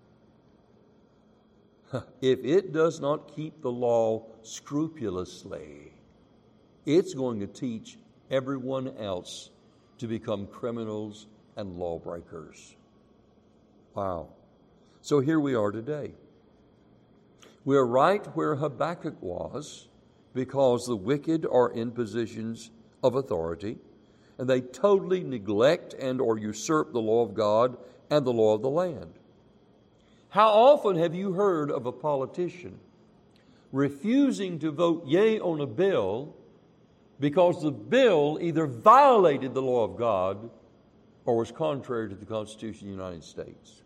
if it does not keep the law scrupulously, it's going to teach everyone else to become criminals and lawbreakers. Wow. So here we are today. We are right where Habakkuk was because the wicked are in positions of authority and they totally neglect and or usurp the law of God and the law of the land. How often have you heard of a politician refusing to vote yea on a bill because the bill either violated the law of God or was contrary to the Constitution of the United States?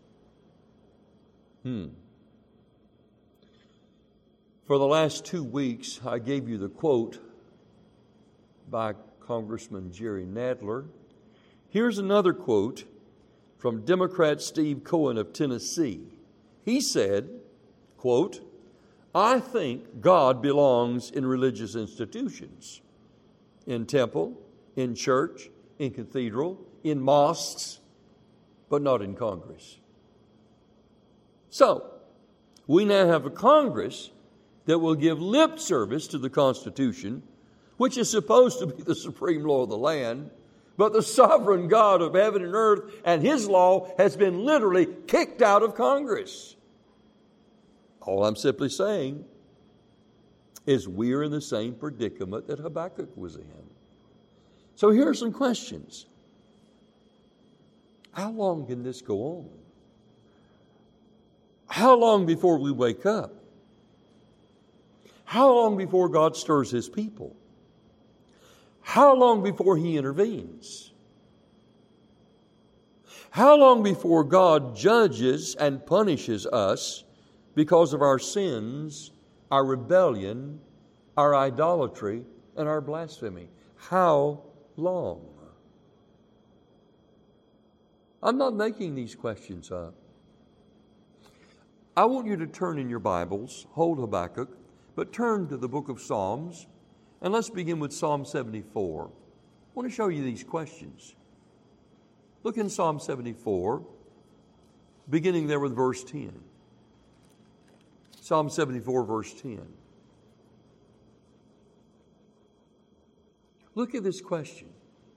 For the last 2 weeks, I gave you the quote by Congressman Jerry Nadler. Here's another quote from Democrat Steve Cohen of Tennessee. He said, quote, I think God belongs in religious institutions, in temple, in church, in cathedral, in mosques, but not in Congress. So, we now have a Congress that will give lip service to the Constitution, which is supposed to be the supreme law of the land, but the sovereign God of heaven and earth and His law has been literally kicked out of Congress. All I'm simply saying is we're in the same predicament that Habakkuk was in. So here are some questions. How long can this go on? How long before we wake up? How long before God stirs His people? How long before He intervenes? How long before God judges and punishes us because of our sins, our rebellion, our idolatry, and our blasphemy? How long? I'm not making these questions up. I want you to turn in your Bibles, hold Habakkuk, but turn to the book of Psalms, and let's begin with Psalm 74. I want to show you these questions. Look in Psalm 74, beginning there with verse 10. Psalm 74, verse 10. Look at this question.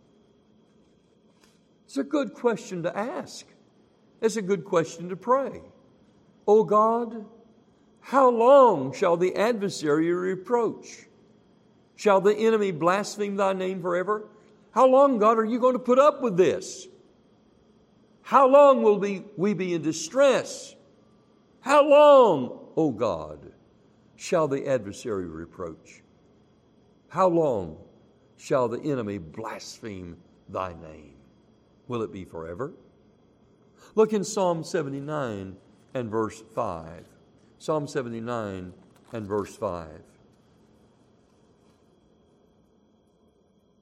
It's a good question to ask. It's a good question to pray. O God, how long shall the adversary reproach? Shall the enemy blaspheme thy name forever? How long, God, are you going to put up with this? How long will we be in distress? How long, O God, shall the adversary reproach? How long shall the enemy blaspheme thy name? Will it be forever? Look in Psalm 79 and verse 5. Psalm 79 and verse 5.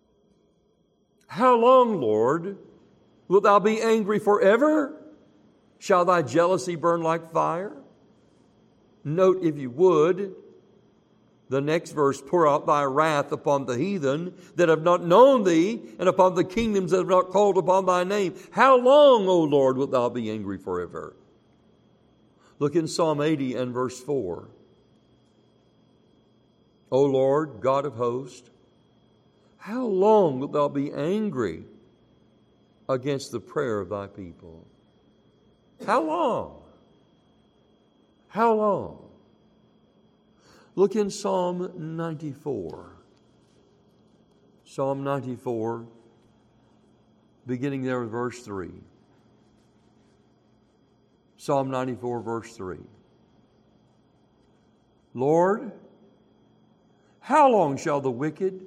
How long, Lord, wilt thou be angry forever? Shall thy jealousy burn like fire? Note, if you would, the next verse, pour out thy wrath upon the heathen that have not known thee, and upon the kingdoms that have not called upon thy name. How long, O Lord, wilt thou be angry forever? Look in Psalm 80 and verse 4. O Lord, God of hosts, how long wilt thou be angry against the prayer of thy people? How long? How long? Look in Psalm 94. Psalm 94, beginning there with verse 3. Psalm 94, verse 3. Lord, how long shall the wicked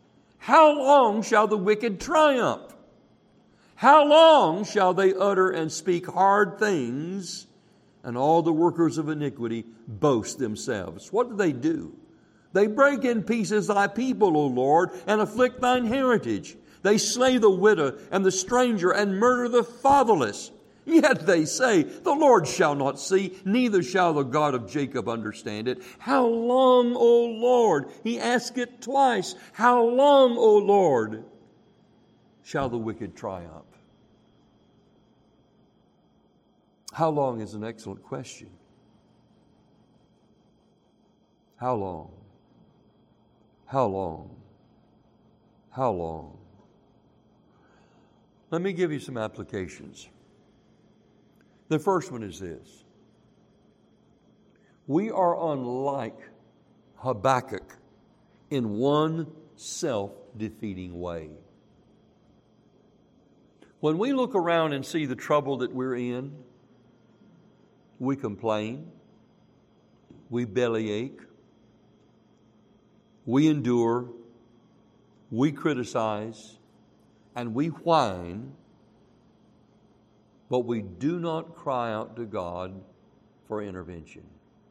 triumph? How long shall they utter and speak hard things, and all the workers of iniquity boast themselves? What do? They break in pieces thy people, O Lord, and afflict thine heritage. They slay the widow and the stranger, and murder the fatherless. Yet they say, the Lord shall not see, neither shall the God of Jacob understand it. How long, O Lord? He asked it twice. How long, O Lord, shall the wicked triumph? How long is an excellent question. How long? How long? How long? Let me give you some applications. The first one is this. We are unlike Habakkuk in one self-defeating way. When we look around and see the trouble that we're in, we complain, we bellyache, we endure, we criticize, and we whine, but we do not cry out to God for intervention.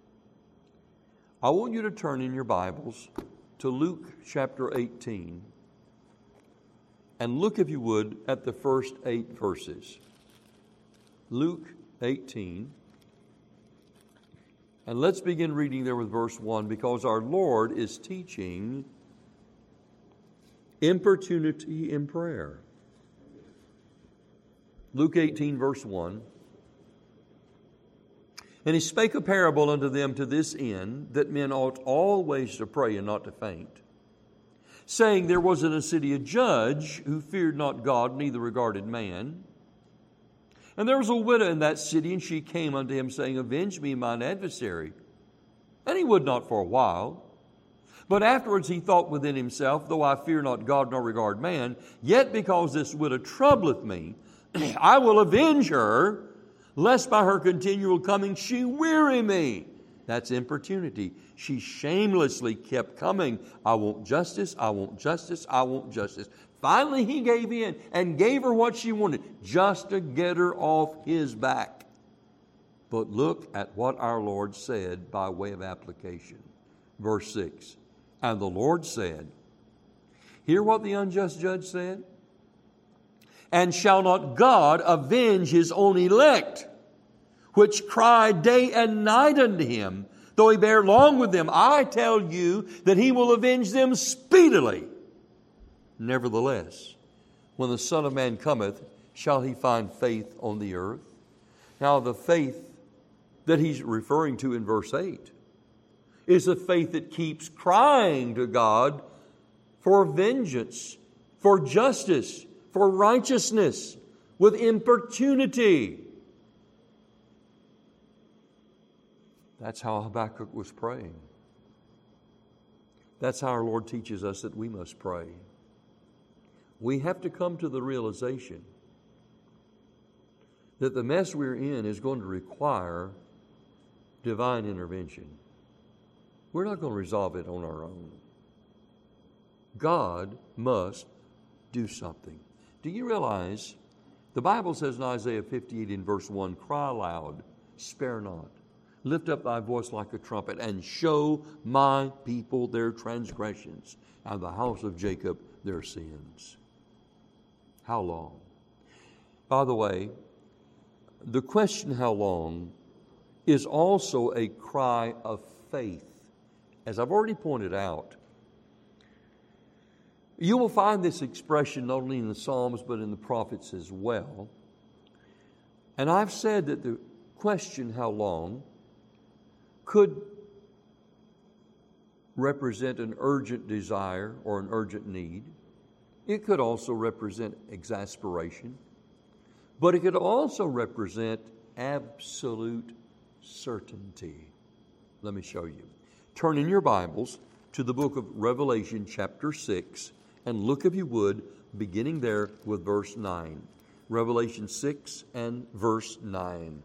I want you to turn in your Bibles to Luke chapter 18 and look, if you would, at the first 8 verses. Luke 18. And let's begin reading there with verse 1, because our Lord is teaching importunity in prayer. Luke 18, verse 1. And he spake a parable unto them to this end, that men ought always to pray and not to faint, saying, there was in a city a judge who feared not God, neither regarded man. And there was a widow in that city, and she came unto him, saying, avenge me mine adversary. And he would not for a while. But afterwards he thought within himself, though I fear not God nor regard man, yet because this widow troubleth me, I will avenge her, lest by her continual coming she weary me. That's importunity. She shamelessly kept coming. I want justice, I want justice, I want justice. Finally, he gave in and gave her what she wanted, just to get her off his back. But look at what our Lord said by way of application. Verse 6. And the Lord said, hear what the unjust judge said? And shall not God avenge his own elect, which cry day and night unto him, though he bear long with them? I tell you that he will avenge them speedily. Nevertheless, when the Son of Man cometh, shall he find faith on the earth? Now, the faith that he's referring to in verse 8 is a faith that keeps crying to God for vengeance, for justice, for righteousness, with importunity. That's how Habakkuk was praying. That's how our Lord teaches us that we must pray. We have to come to the realization that the mess we're in is going to require divine intervention. We're not going to resolve it on our own. God must do something. Do you realize the Bible says in Isaiah 58 in verse 1, cry aloud, spare not. Lift up thy voice like a trumpet and show my people their transgressions and the house of Jacob their sins. How long? By the way, the question, how long, is also a cry of faith. As I've already pointed out, you will find this expression not only in the Psalms but in the prophets as well. And I've said that the question, how long, could represent an urgent desire or an urgent need. It could also represent exasperation. But it could also represent absolute certainty. Let me show you. Turn in your Bibles to the book of Revelation chapter 6 and look, if you would, beginning there with verse 9. Revelation 6 and verse 9.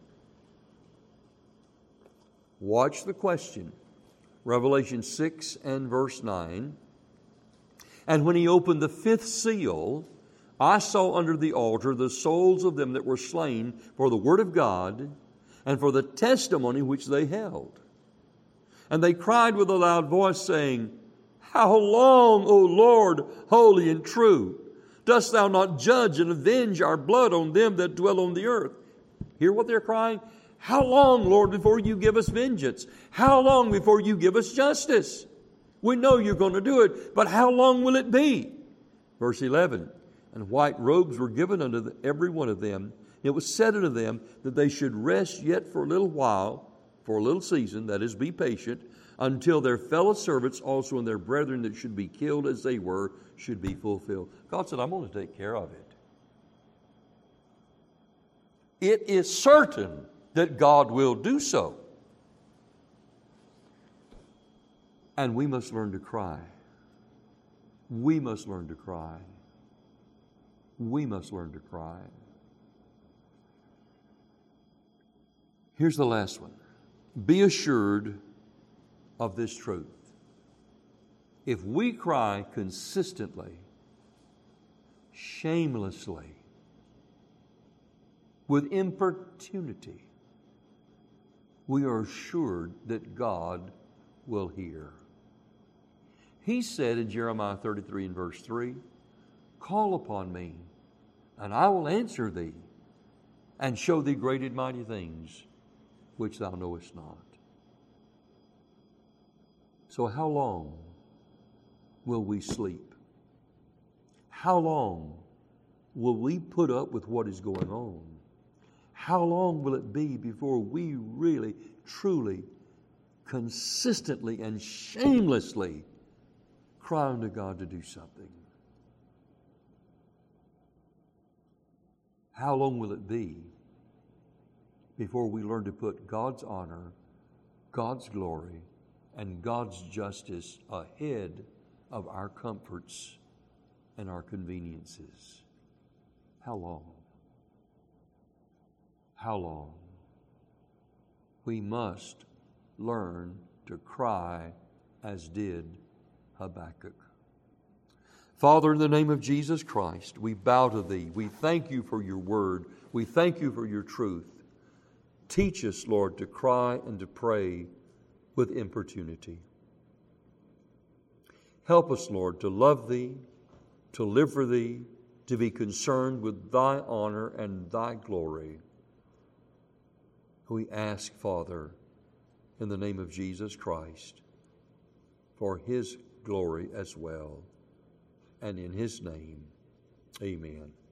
Watch the question. Revelation 6 and verse 9. And when he opened the fifth seal, I saw under the altar the souls of them that were slain for the word of God and for the testimony which they held. And they cried with a loud voice, saying, How long, O Lord, holy and true, dost thou not judge and avenge our blood on them that dwell on the earth? Hear what they're crying? How long, Lord, before you give us vengeance? How long before you give us justice? We know you're going to do it, but how long will it be? Verse 11, and white robes were given unto every one of them. It was said unto them that they should rest yet for a little while, for a little season, that is, be patient, until their fellow servants also and their brethren that should be killed as they were should be fulfilled. God said, I'm going to take care of it. It is certain that God will do so. And we must learn to cry. We must learn to cry. We must learn to cry. Here's the last one. Be assured of this truth. If we cry consistently, shamelessly, with importunity, we are assured that God will hear. He said in Jeremiah 33 and verse 3, Call upon me, and I will answer thee, and show thee great and mighty things which thou knowest not. So how long will we sleep? How long will we put up with what is going on? How long will it be before we really, truly, consistently, and shamelessly cry unto God to do something? How long will it be before we learn to put God's honor, God's glory, and God's justice ahead of our comforts and our conveniences? How long? How long? We must learn to cry as did Habakkuk. Father, in the name of Jesus Christ, we bow to Thee. We thank You for Your word. We thank You for Your truth. Teach us, Lord, to cry and to pray with importunity. Help us, Lord, to love Thee, to live for Thee, to be concerned with Thy honor and Thy glory. We ask, Father, in the name of Jesus Christ, for His glory as well. And in His name, amen.